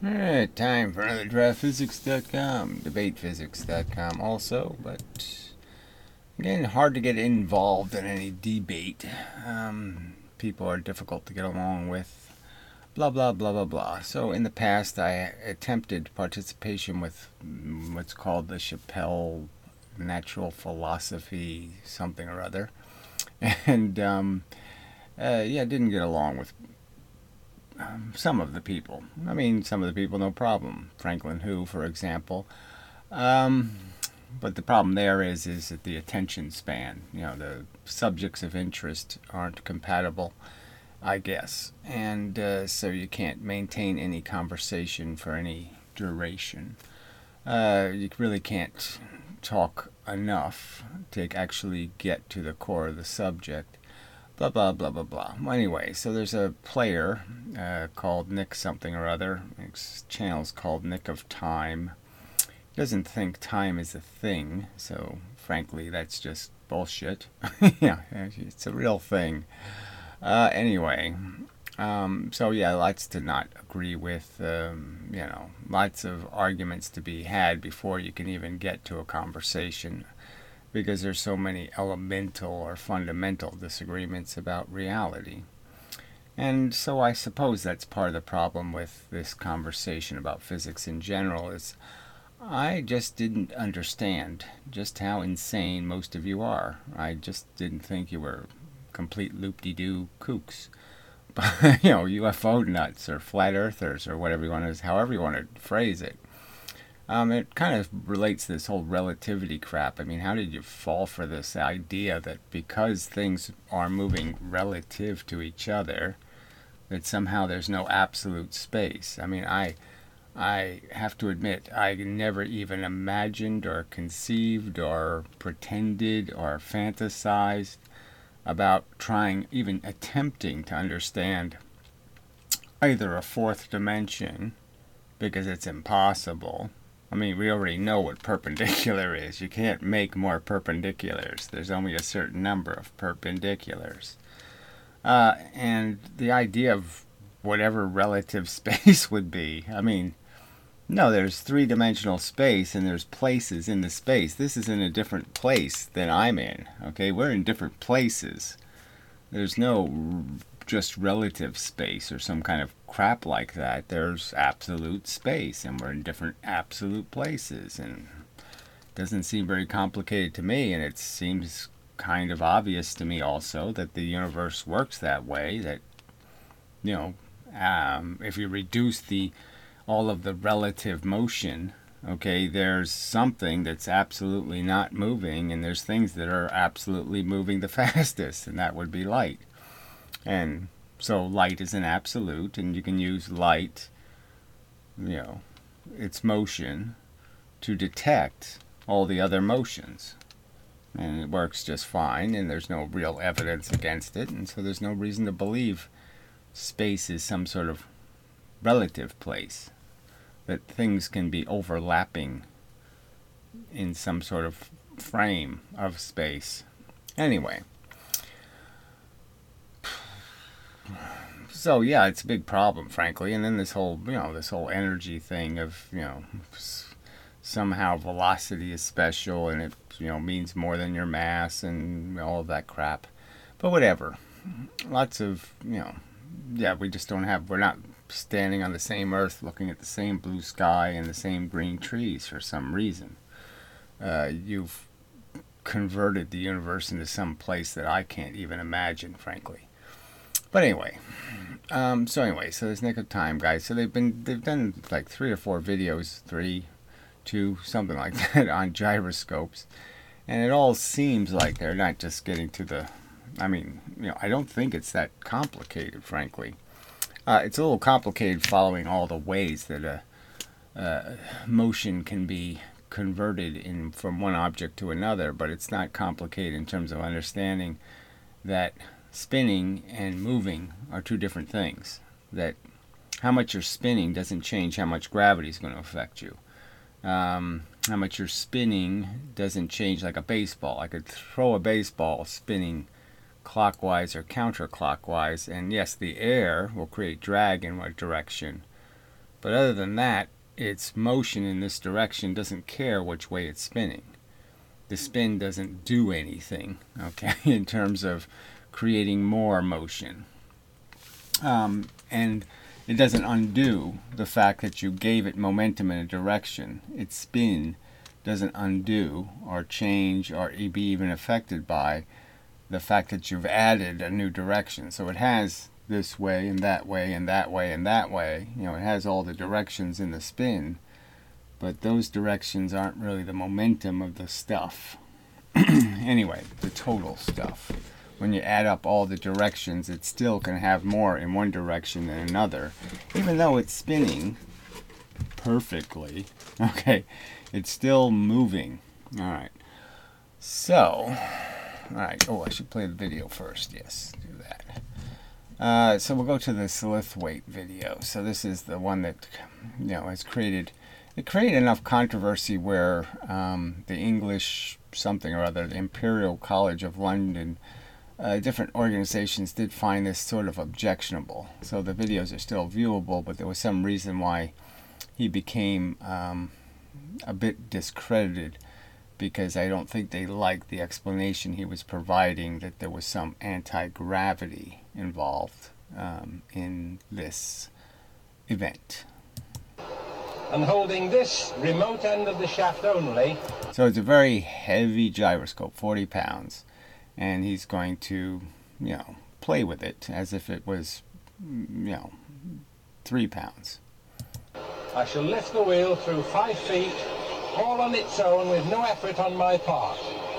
Alright, time for another draftphysics.com, debatephysics.com also, but again, hard to get involved in any debate. People are difficult to get along with, blah, blah, blah, blah, blah. So in the past, I attempted participation with what's called the Chappelle Natural Philosophy something or other. And, yeah, didn't get along with some of the people. I mean, some of the people, no problem. Franklin Hu, for example. Um, but the problem there is that the attention span, the subjects of interest aren't compatible, I guess. And so you can't maintain any conversation for any duration. You really can't talk enough to actually get to the core of the subject. Blah, blah, blah, blah, blah. Well, anyway, so there's a player called Nick something or other. His channel's called Nick of Time. He doesn't think time is a thing, so frankly, that's just bullshit. Yeah, it's a real thing. Anyway, so yeah, lots to not agree with. Lots of arguments to be had before you can even get to a conversation because there's so many elemental or fundamental disagreements about reality. And so I suppose that's part of the problem with this conversation about physics in general is I just didn't understand just how insane most of you are. I just didn't think you were complete loop-de-doo kooks. UFO nuts or flat earthers or whatever you want to, however you want to phrase it. It kind of relates to this whole relativity crap. I mean, how did you fall for this idea that because things are moving relative to each other, that somehow there's no absolute space? I mean, I have to admit, I never even imagined or conceived or pretended or fantasized about trying, even attempting to understand either a fourth dimension, because it's impossible. I mean, we already know what perpendicular is. You can't make more perpendiculars. There's only a certain number of perpendiculars. And the idea of whatever relative space would be, I mean, no, there's three-dimensional space and there's places in the space. This is in a different place than I'm in, okay? We're in different places. There's no just relative space or some kind of crap like that. There's absolute space and we're in different absolute places, and it doesn't seem very complicated to me, and it seems kind of obvious to me also that the universe works that way, that if you reduce the all of the relative motion, okay, there's something that's absolutely not moving and there's things that are absolutely moving the fastest, and that would be light. And so light is an absolute, and you can use light, its motion, to detect all the other motions. And it works just fine, and there's no real evidence against it, and so there's no reason to believe space is some sort of relative place, that things can be overlapping in some sort of frame of space. Anyway, so yeah, it's a big problem, frankly. And then this whole energy thing of somehow velocity is special and it means more than your mass and all of that crap. But whatever. Lots of we just don't have. We're not standing on the same earth, looking at the same blue sky and the same green trees for some reason. You've converted the universe into some place that I can't even imagine, frankly. But anyway, so there's Nick of Time, guys. So they've done like 3 or 4 videos, 3, 2, something like that, on gyroscopes, and it all seems like they're not just getting to the. I mean, I don't think it's that complicated, frankly. It's a little complicated following all the ways that motion can be converted from one object to another, but it's not complicated in terms of understanding that spinning and moving are 2 different things. That how much you're spinning doesn't change how much gravity is going to affect you. How much you're spinning doesn't change like a baseball. I could throw a baseball spinning clockwise or counterclockwise, and yes, the air will create drag in one direction, But other than that, its motion in this direction doesn't care which way it's spinning. The spin doesn't do anything, okay, in terms of creating more motion. And it doesn't undo the fact that you gave it momentum in a direction. Its spin doesn't undo or change or be even affected by the fact that you've added a new direction. So it has this way and that way and that way and that way. You know, it has all the directions in the spin, but those directions aren't really the momentum of the stuff. Anyway, the total stuff. When you add up all the directions, it still can have more in one direction than another, even though it's spinning perfectly. Okay, it's still moving. All right. So, all right. Oh, I should play the video first. Yes, do that. So we'll go to the Slithwaite video. So this is the one that, you know, has created. It created enough controversy where the English something or other, the Imperial College of London, different organizations did find this sort of objectionable. So the videos are still viewable, but there was some reason why he became a bit discredited, because I don't think they liked the explanation he was providing that there was some anti-gravity involved in this event. And holding this remote end of the shaft only. So it's a very heavy gyroscope, 40 pounds, and he's going to, you know, play with it as if it was, you know, 3 pounds. I shall lift the wheel through 5 feet, all on its own with no effort on my part.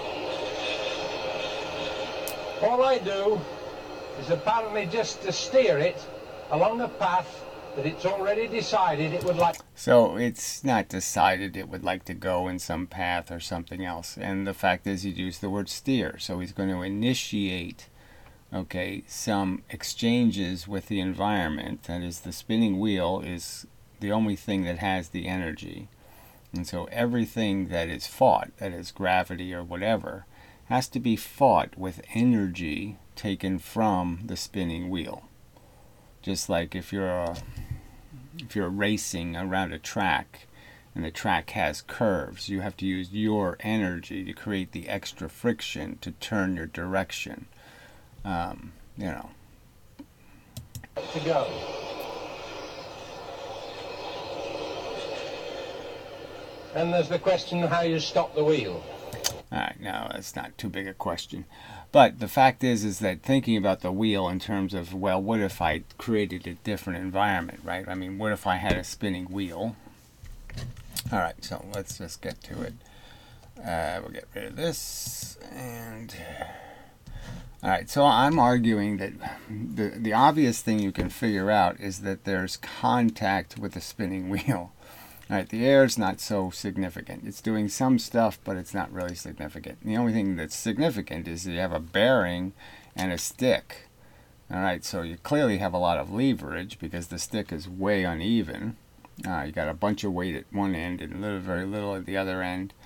All I do is apparently just to steer it along a path that it's already decided it would like. So it's not decided it would like to go in some path or something else. And the fact is, he used the word steer. So he's going to initiate, okay, some exchanges with the environment. That is, the spinning wheel is the only thing that has the energy. And so everything that is fought, that is gravity or whatever, has to be fought with energy taken from the spinning wheel. Just like if you're racing around a track and the track has curves, you have to use your energy to create the extra friction to turn your direction. You know. To go. And there's the question of how you stop the wheel. Alright, no, that's not too big a question. But the fact is that thinking about the wheel in terms of, well, what if I created a different environment, right? I mean, what if I had a spinning wheel? Alright, so let's just get to it. We'll get rid of this. And alright, so I'm arguing that the obvious thing you can figure out is that there's contact with the spinning wheel. Alright, the air is not so significant. It's doing some stuff, but it's not really significant. The only thing that's significant is that you have a bearing and a stick. Alright, so you clearly have a lot of leverage because the stick is way uneven. You got a bunch of weight at one end and very little at the other end.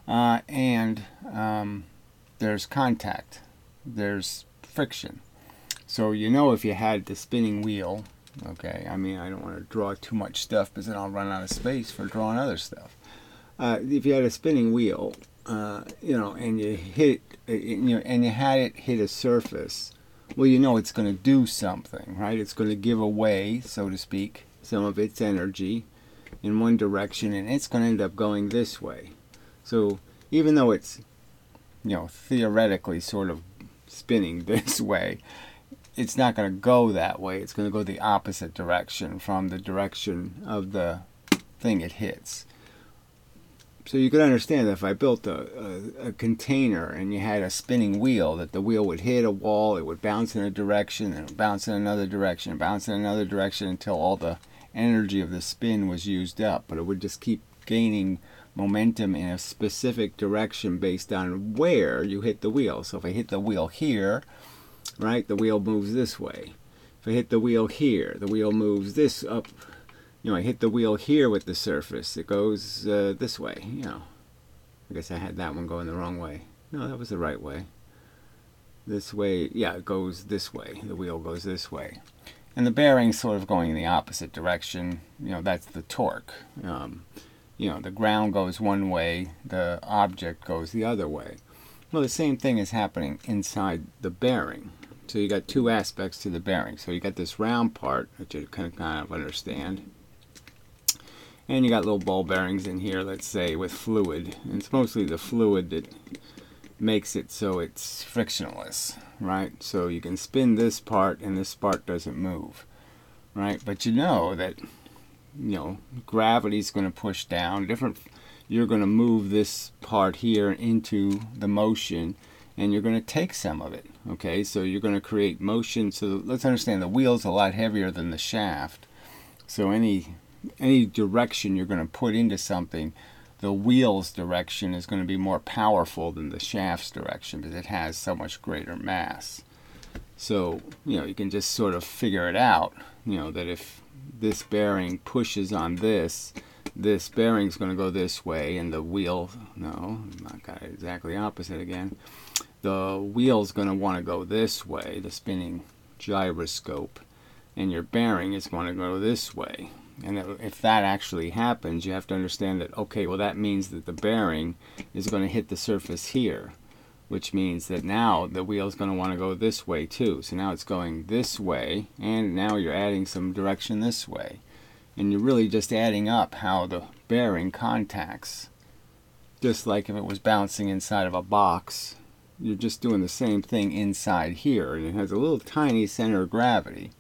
There's contact. There's friction. So you know, if you had the spinning wheel, okay, I mean, I don't want to draw too much stuff because then I'll run out of space for drawing other stuff. If you had a spinning wheel, you know, and you hit, and you had it hit a surface, well, you know it's going to do something, right? It's going to give away, so to speak, some of its energy in one direction, and it's going to end up going this way. So even though it's, you know, theoretically sort of spinning this way, it's not going to go that way. It's going to go the opposite direction from the direction of the thing it hits. So you could understand that if I built a container and you had a spinning wheel, that the wheel would hit a wall, it would bounce in a direction, and bounce in another direction, bounce in another direction until all the energy of the spin was used up. But it would just keep gaining momentum in a specific direction based on where you hit the wheel. So if I hit the wheel here, right, the wheel moves this way. If I hit the wheel here, the wheel moves this up. You know, I hit the wheel here with the surface, it goes this way. You know, I guess I had that one going the wrong way. No, that was the right way. This way, yeah, it goes this way. The wheel goes this way. And the bearing's sort of going in the opposite direction. That's the torque. The ground goes one way, the object goes the other way. Well, the same thing is happening inside the bearing. So you got two aspects to the bearing. So you got this round part, which you can kind of understand. And you got little ball bearings in here, let's say, with fluid. And it's mostly the fluid that makes it so it's frictionless, right? So you can spin this part and this part doesn't move, right? But you know that, gravity's going to push down. You're going to move this part here into the motion, and you're going to take some of it, okay? So you're going to create motion. So let's understand the wheel's a lot heavier than the shaft. So any direction you're going to put into something, the wheel's direction is going to be more powerful than the shaft's direction because it has so much greater mass. So, you can just sort of figure it out, that if this bearing pushes on this bearing's going to go this way, and the wheel, no, not got it exactly opposite again. The wheel's going to want to go this way, the spinning gyroscope, and your bearing is going to go this way. And if that actually happens, you have to understand that, okay, well, that means that the bearing is going to hit the surface here, which means that now the wheel's going to want to go this way too. So now it's going this way, and now you're adding some direction this way. And you're really just adding up how the bearing contacts. Just like if it was bouncing inside of a box, you're just doing the same thing inside here. And it has a little tiny center of gravity,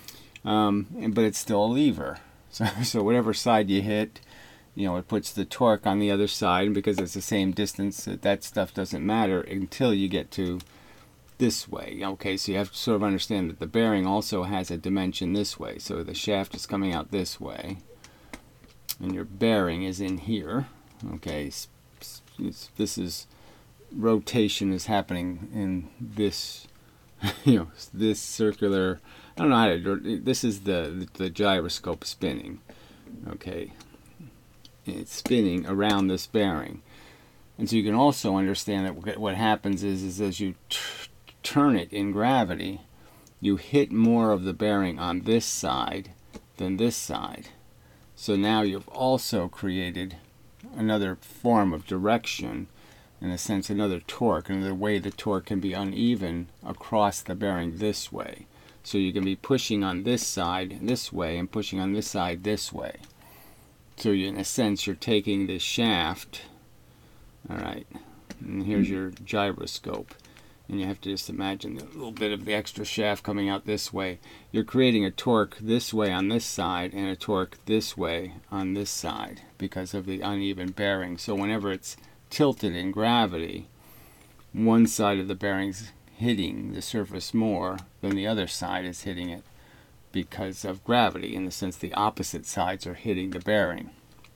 but it's still a lever. So whatever side you hit, it puts the torque on the other side, and because it's the same distance, that stuff doesn't matter until you get to this way. Okay, so you have to sort of understand that the bearing also has a dimension this way. So the shaft is coming out this way, and your bearing is in here. Okay, this is rotation is happening in this, this circular. I don't know how to. This is the gyroscope spinning. Okay, it's spinning around this bearing, and so you can also understand that what happens is as you turn it in gravity, you hit more of the bearing on this side than this side. So now you've also created another form of direction, in a sense, another torque, another way the torque can be uneven across the bearing this way. So you can be pushing on this side this way and pushing on this side this way. So in a sense, you're taking this shaft, all right, and here's your gyroscope. And you have to just imagine a little bit of the extra shaft coming out this way. You're creating a torque this way on this side and a torque this way on this side because of the uneven bearing. So whenever it's tilted in gravity, one side of the bearing's hitting the surface more than the other side is hitting it because of gravity. In the sense, the opposite sides are hitting the bearing.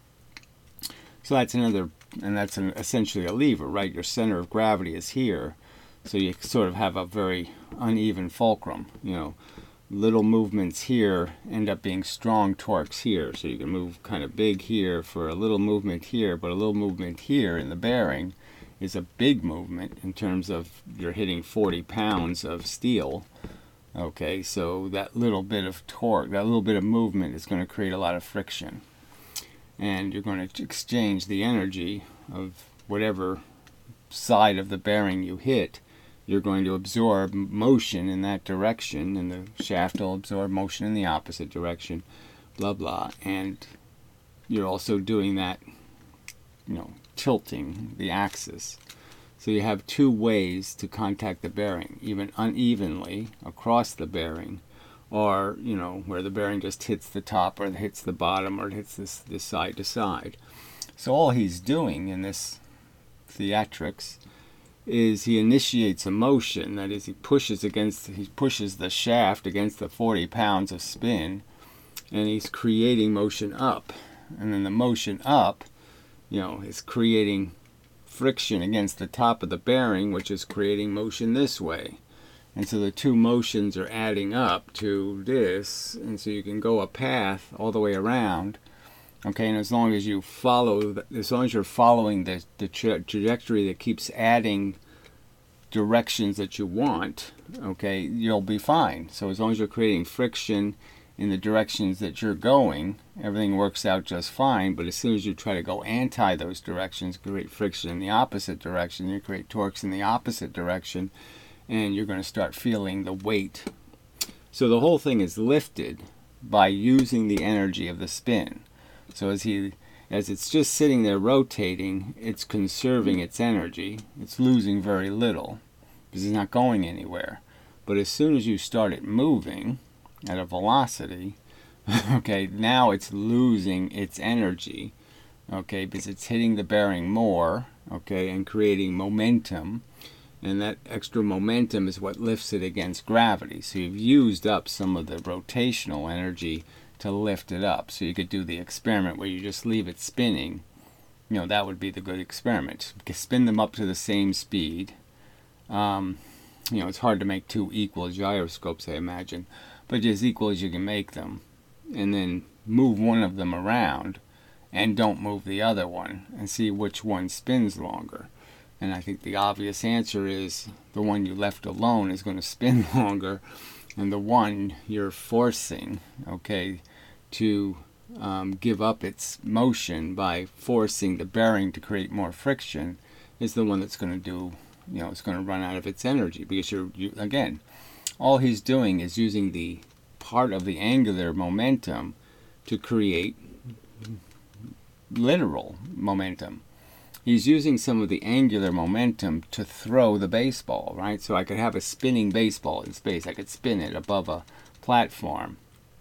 So that's another, and that's essentially a lever, right? Your center of gravity is here. So you sort of have a very uneven fulcrum. Little movements here end up being strong torques here. So you can move kind of big here for a little movement here, but a little movement here in the bearing is a big movement in terms of you're hitting 40 pounds of steel. Okay, so that little bit of torque, that little bit of movement is going to create a lot of friction. And you're going to exchange the energy of whatever side of the bearing you hit. You're going to absorb motion in that direction, and the shaft will absorb motion in the opposite direction, blah, blah. And you're also doing that, tilting the axis. So you have two ways to contact the bearing, even unevenly across the bearing, or, where the bearing just hits the top or hits the bottom or it hits this side to side. So all he's doing in this theatrics is he initiates a motion. That is, he pushes the shaft against the 40 pounds of spin, and he's creating motion up. And then the motion up, is creating friction against the top of the bearing, which is creating motion this way. And so the two motions are adding up to this, and so you can go a path all the way around. Okay, and as long as you're following the trajectory that keeps adding directions that you want, okay, you'll be fine. So as long as you're creating friction in the directions that you're going, everything works out just fine. But as soon as you try to go anti those directions, create friction in the opposite direction, you create torques in the opposite direction, and you're going to start feeling the weight. So the whole thing is lifted by using the energy of the spin. So as it's just sitting there rotating, it's conserving its energy. It's losing very little because it's not going anywhere. But as soon as you start it moving at a velocity, okay, now it's losing its energy, okay, because it's hitting the bearing more, okay, and creating momentum. And that extra momentum is what lifts it against gravity. So you've used up some of the rotational energy to lift it up. So you could do the experiment where you just leave it spinning. You know, that would be the good experiment. You can spin them up to the same speed. You know, it's hard to make two equal gyroscopes, I imagine, but as equal as you can make them. And then move one of them around and don't move the other one and see which one spins longer. And I think the obvious answer is the one you left alone is going to spin longer, and the one you're forcing, okay, to give up its motion by forcing the bearing to create more friction is the one that's going to do, you know, it's going to run out of its energy, because you again, all he's doing is using the part of the angular momentum to create literal momentum. He's using some of the angular momentum to throw the baseball, right? So I could have a spinning baseball in space. I could spin it above a platform.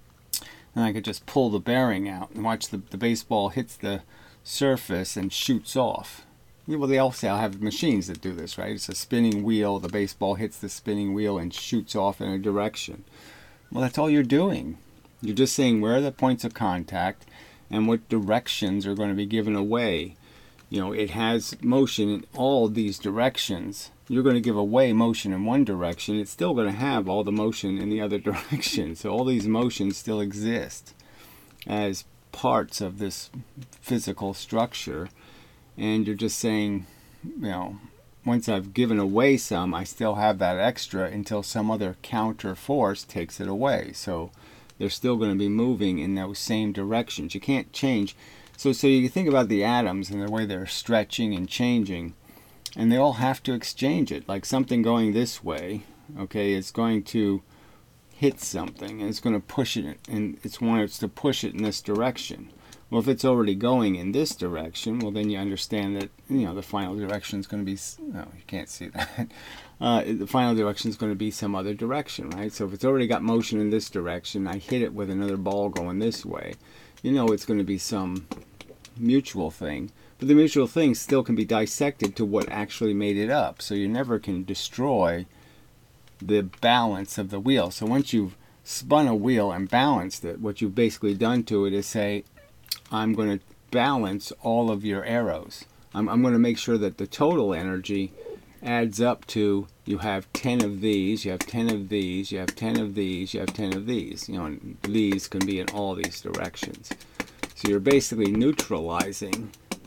And I could just pull the bearing out and watch the baseball hits the surface and shoots off. Well, they also have machines that do this, right? It's a spinning wheel. The baseball hits the spinning wheel and shoots off in a direction. Well, that's all you're doing. You're just saying where are the points of contact and what directions are going to be given away. You know, it has motion in all these directions. You're going to give away motion in one direction. It's still going to have all the motion in the other direction. So all these motions still exist as parts of this physical structure. And you're just saying, you know, once I've given away some, I still have that extra until some other counter force takes it away. So they're still going to be moving in those same directions. You can't change. So you think about the atoms and the way they're stretching and changing, and they all have to exchange it. Like something going this way, okay, it's going to hit something, and it's going to push it, and it wants to push it in this direction. Well, if it's already going in this direction, well, then you understand that, you know, the final direction is going to be, no, you can't see that. The final direction is going to be some other direction, right? So if it's already got motion in this direction, I hit it with another ball going this way, you know it's going to be some mutual thing. But the mutual thing still can be dissected to what actually made it up. So you never can destroy the balance of the wheel. So once you've spun a wheel and balanced it, what you've basically done to it is say, I'm going to balance all of your arrows. I'm going to make sure that the total energy adds up to, you have 10 of these, you have 10 of these, you have 10 of these, you have 10 of these. You know, and these can be in all these directions. So you're basically neutralizing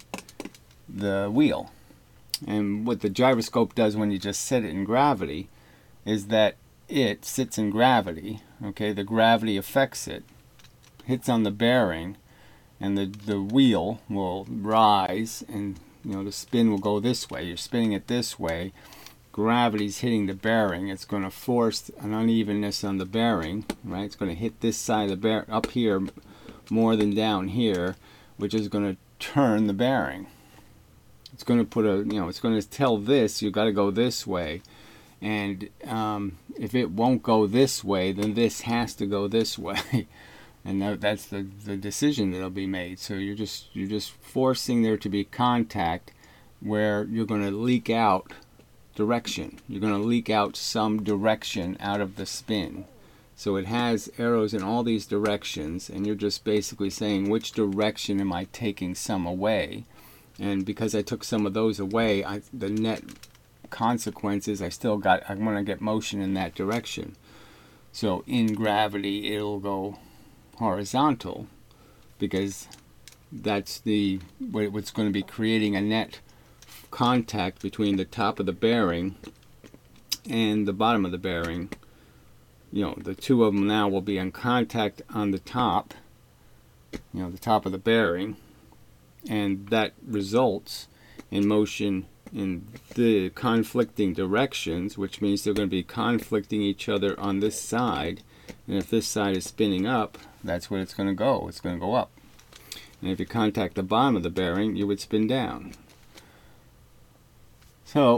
the wheel. And what the gyroscope does when you just set it in gravity is that it sits in gravity, okay, the gravity affects it, hits on the bearing, and the wheel will rise, and you know the spin will go this way. You're spinning it this way. Gravity's hitting the bearing. It's going to force an unevenness on the bearing, right? It's going to hit this side of the bearing up here more than down here, which is going to turn the bearing. It's going to put a, you know, it's going to tell this you got to go this way, and if it won't go this way, then this has to go this way. And that's the decision that'll be made. So you're just forcing there to be contact where you're going to leak out direction. You're going to leak out some direction out of the spin. So it has arrows in all these directions, and you're just basically saying, which direction am I taking some away? And because I took some of those away, the net consequence is I'm going to get motion in that direction. So in gravity, it'll go horizontal, because that's what's going to be creating a net contact between the top of the bearing and the bottom of the bearing, the two of them now will be in contact on the top, the top of the bearing, and that results in motion in the conflicting directions, which means they're going to be conflicting each other on this side. And if this side is spinning up, that's where it's going to go. It's going to go up. And if you contact the bottom of the bearing, you would spin down. So,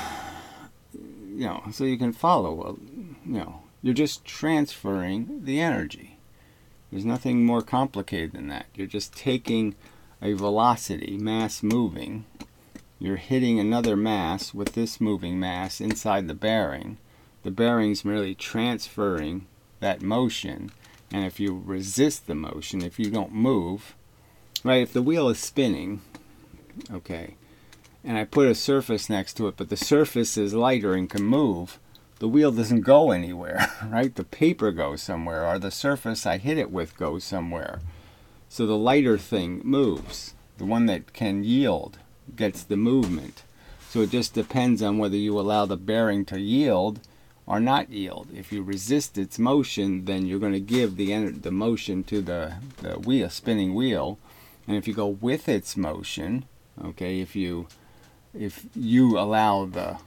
so you can follow, you're just transferring the energy. There's nothing more complicated than that. You're just taking a velocity, mass moving. You're hitting another mass with this moving mass inside the bearing. The bearing's merely transferring that motion. And if you resist the motion, if you don't move, right, if the wheel is spinning, okay, and I put a surface next to it, but the surface is lighter and can move, the wheel doesn't go anywhere, right? The paper goes somewhere, or the surface I hit it with goes somewhere. So the lighter thing moves. The one that can yield gets the movement. So it just depends on whether you allow the bearing to yield or not yield. If you resist its motion, then you're going to give the motion to the wheel, spinning wheel. And if you go with its motion, okay, if you allow the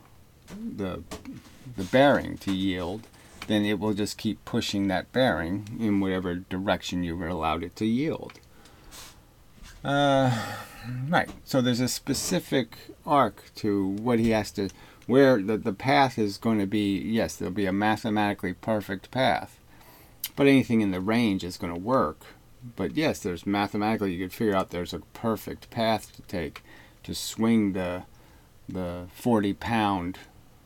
bearing to yield, then it will just keep pushing that bearing in whatever direction you've allowed it to yield. Right. So there's a specific arc to what he has to, where the path is going to be. Yes, there'll be a mathematically perfect path, but anything in the range is going to work. But yes, there's mathematically, you could figure out there's a perfect path to take to swing the 40-pound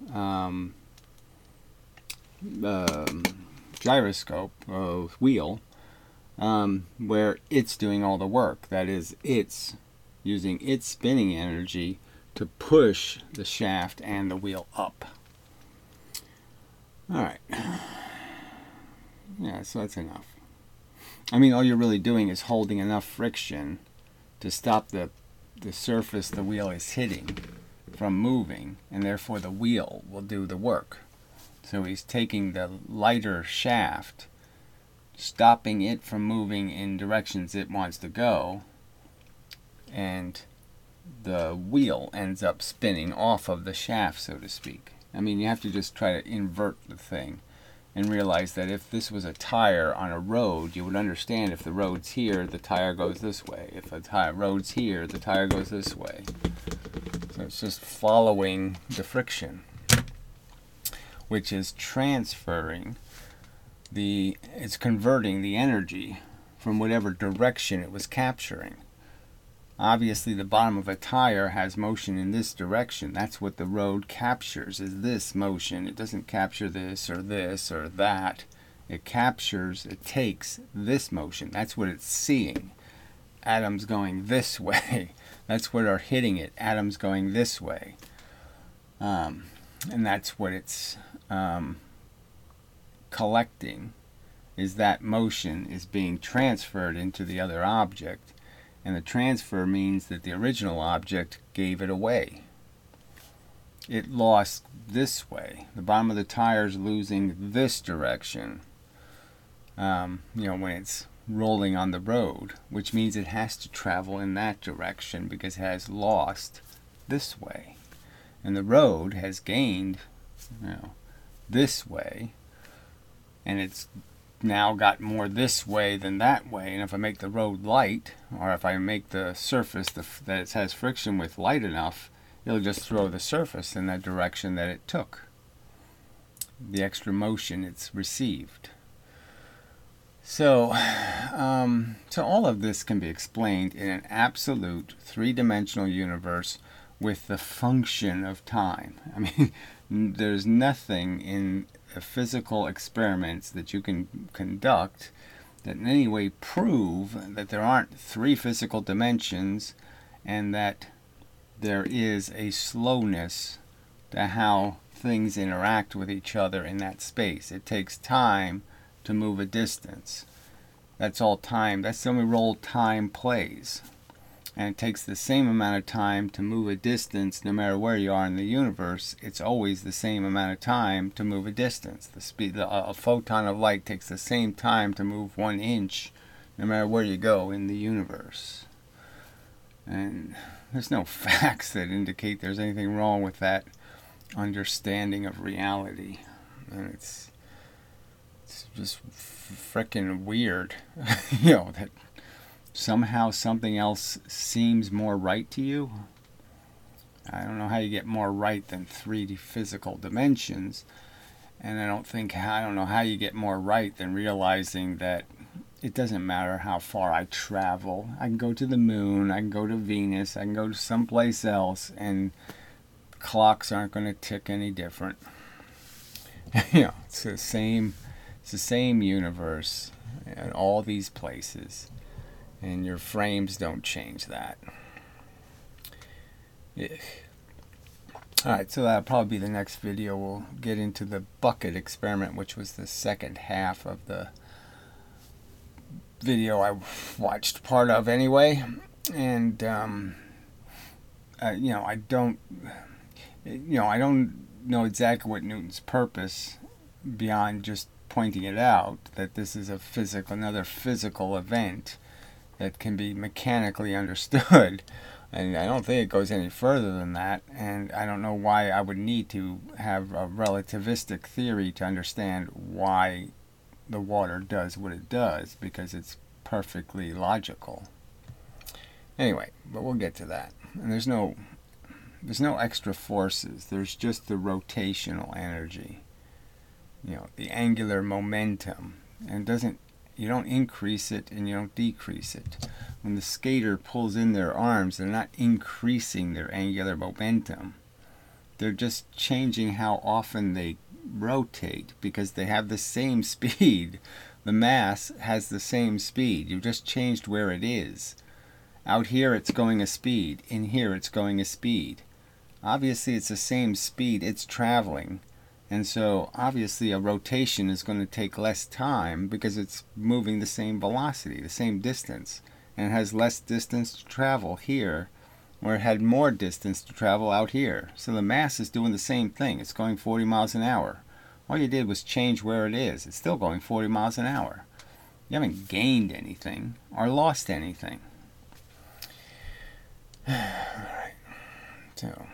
gyroscope wheel, where it's doing all the work. That is, it's using its spinning energy to push the shaft and the wheel up. Alright. Yeah, so that's enough. I mean, all you're really doing is holding enough friction to stop the surface the wheel is hitting from moving, and therefore the wheel will do the work. So he's taking the lighter shaft, stopping it from moving in directions it wants to go, and the wheel ends up spinning off of the shaft, so to speak. I mean, you have to just try to invert the thing and realize that if this was a tire on a road, you would understand if the road's here, the tire goes this way. If the road's here, the tire goes this way. So it's just following the friction, which is transferring it's converting the energy from whatever direction it was capturing. Obviously, the bottom of a tire has motion in this direction. That's what the road captures, is this motion. It doesn't capture this or that. It takes this motion. That's what it's seeing. Atoms going this way. That's what are hitting it. Atoms going this way. And that's what it's collecting, is that motion is being transferred into the other object. And the transfer means that the original object gave it away. It lost this way. The bottom of the tire is losing this direction. When it's rolling on the road, which means it has to travel in that direction because it has lost this way. And the road has gained, this way, and it's now got more this way than that way. And if I make the road light, or if I make the surface that it has friction with light enough, it'll just throw the surface in that direction that it took, the extra motion it's received. So all of this can be explained in an absolute three-dimensional universe with the function of time. I mean, there's nothing in physical experiments that you can conduct that in any way prove that there aren't three physical dimensions and that there is a slowness to how things interact with each other in that space. It takes time to move a distance. That's all time. That's the only role time plays. and it takes the same amount of time to move a distance no matter where you are in the universe. It's always the same amount of time to move a distance. The speed, a photon of light takes the same time to move 1 inch no matter where you go in the universe. And there's no facts that indicate there's anything wrong with that understanding of reality. And it's just freaking weird, that somehow something else seems more right to you. I don't know how you get more right than 3D physical dimensions, and I don't know how you get more right than realizing that it doesn't matter how far I travel. I can go to the moon, I can go to Venus, I can go to someplace else, and clocks aren't going to tick any different. It's the same universe in all these places, and your frames don't change that. Alright, so that'll probably be the next video. We'll get into the bucket experiment, which was the second half of the video I watched part of anyway. And I don't know exactly what Newton's purpose, beyond just pointing it out, that this is another physical event that can be mechanically understood. And I don't think it goes any further than that. And I don't know why I would need to have a relativistic theory to understand why the water does what it does, because it's perfectly logical. Anyway, but we'll get to that. And there's no extra forces. There's just the rotational energy, the angular momentum. And you don't increase it and you don't decrease it. When the skater pulls in their arms, they're not increasing their angular momentum. They're just changing how often they rotate, because they have the same speed. The mass has the same speed. You've just changed where it is. Out here it's going a speed. In here it's going a speed. Obviously it's the same speed it's traveling. And so obviously a rotation is going to take less time, because it's moving the same velocity, the same distance. And it has less distance to travel here, where it had more distance to travel out here. So the mass is doing the same thing. It's going 40 miles an hour. All you did was change where it is. It's still going 40 miles an hour. You haven't gained anything or lost anything. Alright. So,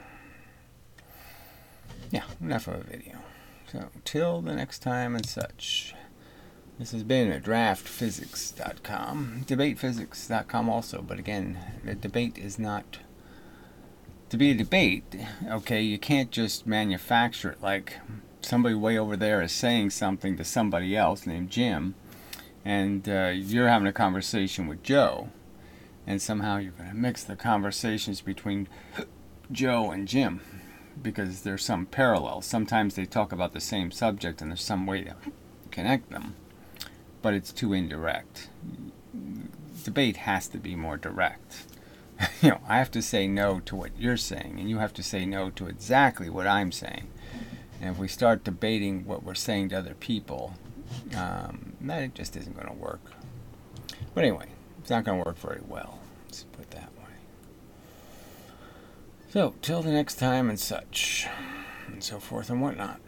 yeah, enough of a video. So, till the next time and such. This has been a draftphysics.com, debatephysics.com also, but again, the debate is not to be a debate. Okay, you can't just manufacture it like somebody way over there is saying something to somebody else named Jim, and you're having a conversation with Joe, and somehow you're going to mix the conversations between Joe and Jim, because there's some parallel. Sometimes they talk about the same subject and there's some way to connect them, but it's too indirect. Debate has to be more direct. I have to say no to what you're saying, and you have to say no to exactly what I'm saying. And if we start debating what we're saying to other people, that just isn't going to work. But anyway, it's not going to work very well. Let's put it that way. So, till the next time and such, and so forth and whatnot.